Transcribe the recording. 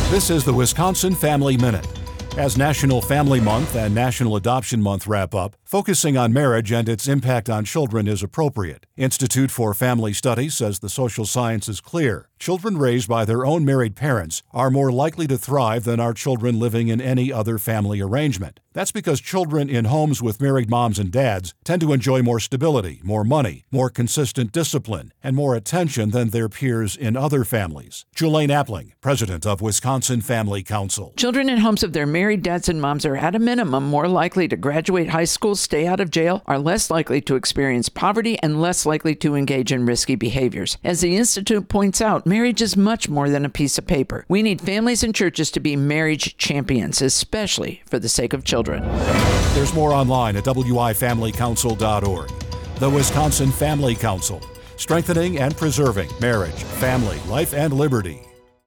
This is the Wisconsin Family Minute. As National Family Month and National Adoption Month wrap up, focusing on marriage and its impact on children is appropriate. Institute for Family Studies says the social science is clear. Children raised by their own married parents are more likely to thrive than are children living in any other family arrangement. That's because children in homes with married moms and dads tend to enjoy more stability, more money, more consistent discipline, and more attention than their peers in other families. Julaine Appling, president of Wisconsin Family Council. Children in homes of their married dads and moms are at a minimum more likely to graduate high school, stay out of jail, are less likely to experience poverty, and less likely to engage in risky behaviors. As the Institute points out, marriage is much more than a piece of paper. We need families and churches to be marriage champions, especially for the sake of children. There's more online at wifamilycouncil.org. The Wisconsin Family Council, strengthening and preserving marriage, family, life, and liberty.